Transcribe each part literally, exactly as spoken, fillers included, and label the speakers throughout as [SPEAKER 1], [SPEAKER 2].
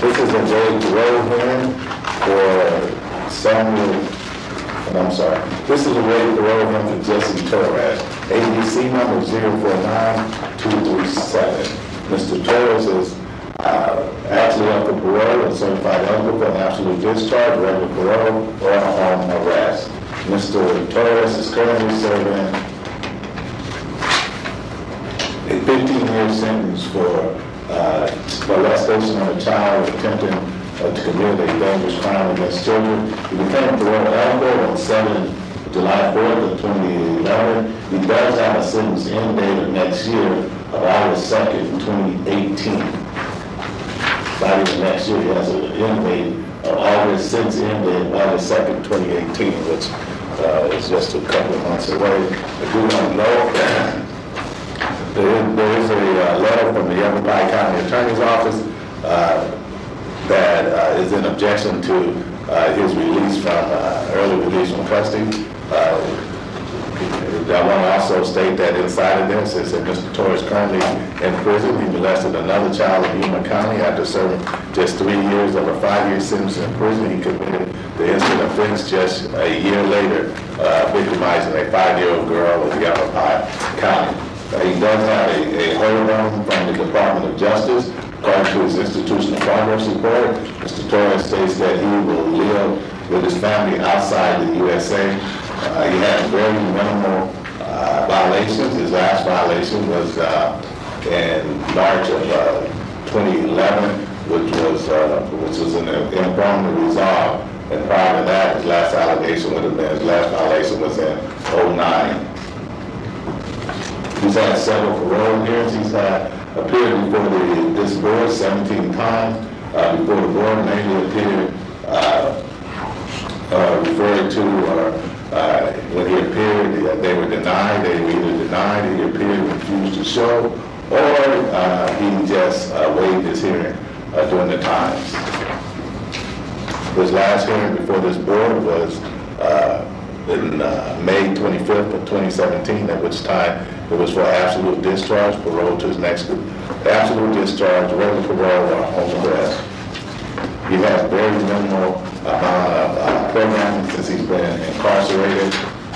[SPEAKER 1] This is a Wade parole hearing for Samuel, and I'm sorry, this is a Wade parole hearing for Jesse Torres, A B C number zero four nine two three seven. Mister Torres is uh, actually up for parole and certified eligible for an absolute discharge, regular parole, or home arrest. Mister Torres is currently serving a fifteen-year sentence for uh, molestation of a child attempting uh, to commit a dangerous crime against children. He became parole eligible on seventh of July fourth of twenty eleven. He does have a sentence end date of next year of August second, twenty eighteen. By the next year, he has an end date of August, sentence end date of August second, twenty eighteen, which uh, is just a couple of months away. If you don't know, There is, there is a uh, letter from the Yavapai County Attorney's Office uh, that uh, is in objection to uh, his release from uh, early release from custody. Uh, I want to also state that inside of this is that Mister Torres is currently in prison. He molested another child in Yuma County after serving just three years of a five-year sentence in prison. He committed the instant offense just a year later, uh, victimizing a five-year-old girl in Yavapai County. Uh, he does have a, a hold on from the Department of Justice. According to his institutional progress report, Mister Torres states that he will live with his family outside the U S A. Uh, he had very minimal uh, violations. His last violation was uh, in March of uh, twenty eleven, which was uh, which was an informal resolve. And prior to that, his last allegation would have been his last violation was in oh nine. He's had several parole hearings. He's had appeared before the, this board seventeen times. Uh, before the board, mainly appeared uh, uh, referred to, or uh, when he appeared, uh, they were denied. They were either denied, he appeared and refused to show, or uh, he just uh, waived his hearing uh, during the times. His last hearing before this board was uh, in uh, May twenty-fifth of twenty seventeen, at which time it was for absolute discharge, parole to his next absolute discharge, regular parole, or home arrest. He has very minimal amount of uh, programming since he's been incarcerated.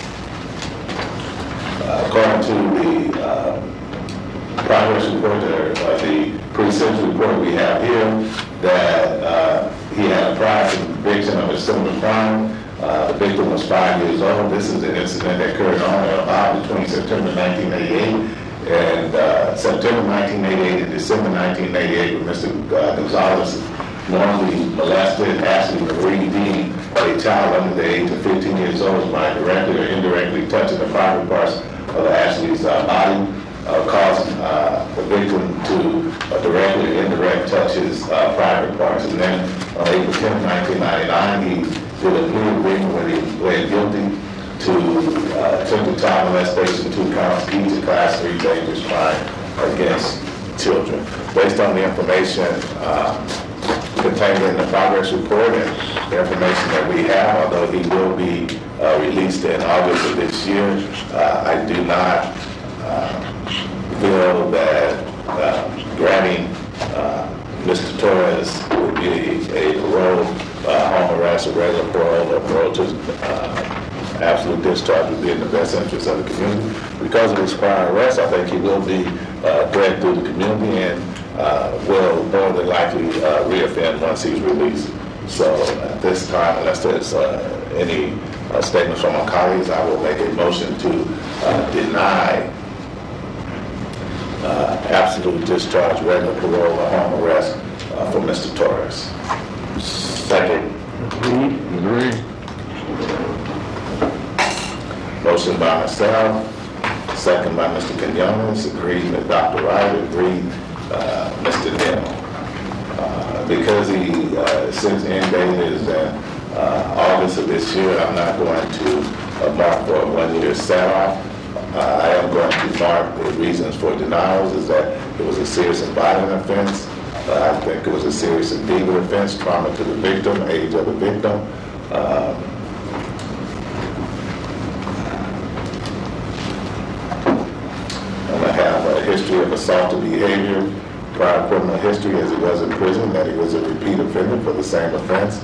[SPEAKER 1] Uh, according to the uh, progress report, or uh, the pre-sentence report we have here, that uh, he had a prior conviction of a similar crime. Uh, the victim was five years old. This is an incident that occurred on or about between September nineteen eighty-eight and uh, September nineteen eighty-eight and December nineteen eighty-eight, when Mister Uh, Gonzalez normally molested Ashley Marie Dean, a child under the age of fifteen years old, by directly or indirectly touching the private parts of Ashley's uh, body, uh, causing uh, the victim to uh, directly or indirectly touch his uh, private parts. And then on April tenth, nineteen ninety-nine, he did a plea agreement when he pled guilty to uh, attempted child molestation, two counts, each a class three dangerous crime against children. Based on the information uh, contained in the progress report and the information that we have, although he will be uh, released in August of this year, uh, I do not uh, feel that uh, granting uh, Mister Torres would be a parole, uh, home arrest, or regular parole, or parole to uh, absolute discharge would be in the best interest of the community. Because of his prior arrest, I think he will be uh, dragged through the community and uh, will more than likely uh, reoffend once he's released. So at this time, unless there's uh, any uh, statements from my colleagues, I will make a motion to uh, deny uh, absolute discharge, regular parole, or home arrest uh, for Mister Torres. Second.
[SPEAKER 2] Agreed.
[SPEAKER 1] Motion by myself, second by Mister Quinones, agreed with Doctor Ryder, agreed uh, Mister Dell. Uh, because he uh, since end date is in uh, August of this year, I'm not going to uh, mark for a one-year set-off. Uh, I am going to mark the reasons for denials is that it was a serious and violent offense. Uh, I think it was a serious and legal offense, trauma to the victim, age of the victim. Um, and I have a history of assaultive behavior, prior criminal history as he was in prison, that he was a repeat offender for the same offense.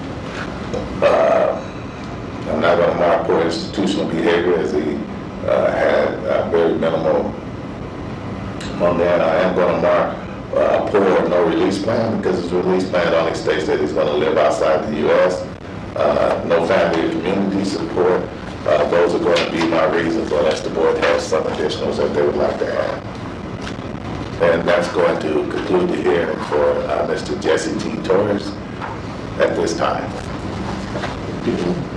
[SPEAKER 1] Uh, I'm not going to mark poor institutional behavior as he uh, had uh, very minimal on that. I am going to mark uh, poor or no release plan because his release plan only states that he's going to live outside the U S Uh, no family or community support. Uh, those are going to be my reasons unless the board has some additionals that they would like to add. And that's going to conclude the hearing for uh, Mister Jesse T. Torres at this time.